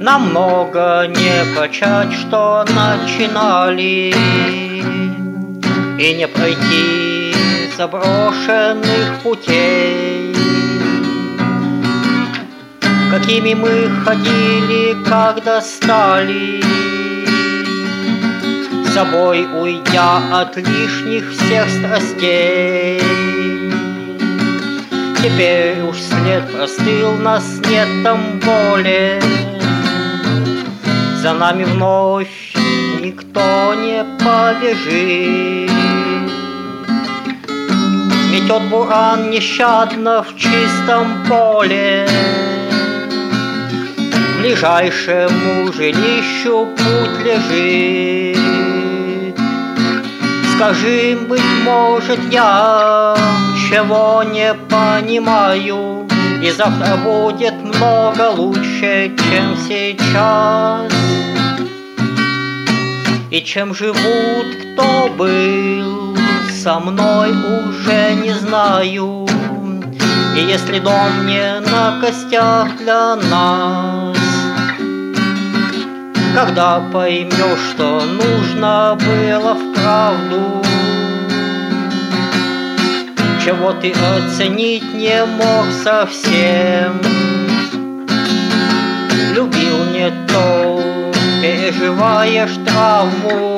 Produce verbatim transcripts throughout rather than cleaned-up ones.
намного не почать, что начинали, и не пройти заброшенных путей, какими мы ходили, когда стали, с собой уйдя от лишних всех страстей. Теперь уж след простыл, нас нет там более, за нами вновь никто не побежит. Метет буран нещадно в чистом поле, к ближайшему жилищу путь лежит. Скажи, быть может, я чего не понимаю, и завтра будет много лучше, чем сейчас. И чем живут, кто был со мной, уже не знаю. И если дом не на костях для нас, когда поймешь, что нужно было вправду, чего ты оценить не мог совсем, любил не то, переживаешь травму,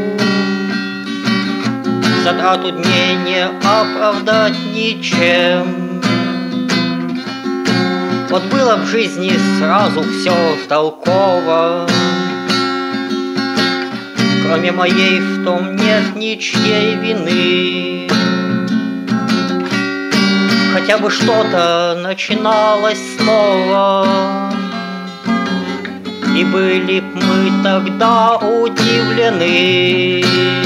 затрату дней не оправдать ничем. Вот было в жизни сразу все толково, кроме моей в том нет ничьей вины. Хотя бы что-то начиналось снова, и были б мы тогда удивлены.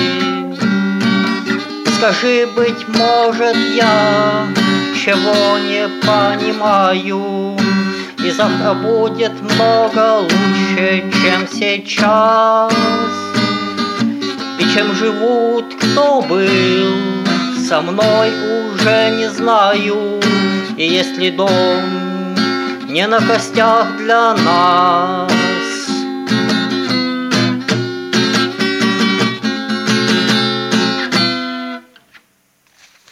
Скажи, быть может, я чего не понимаю, и завтра будет много лучше, чем сейчас. И чем живут, кто был со мной, уже не знаю. И если дом не на костях для нас,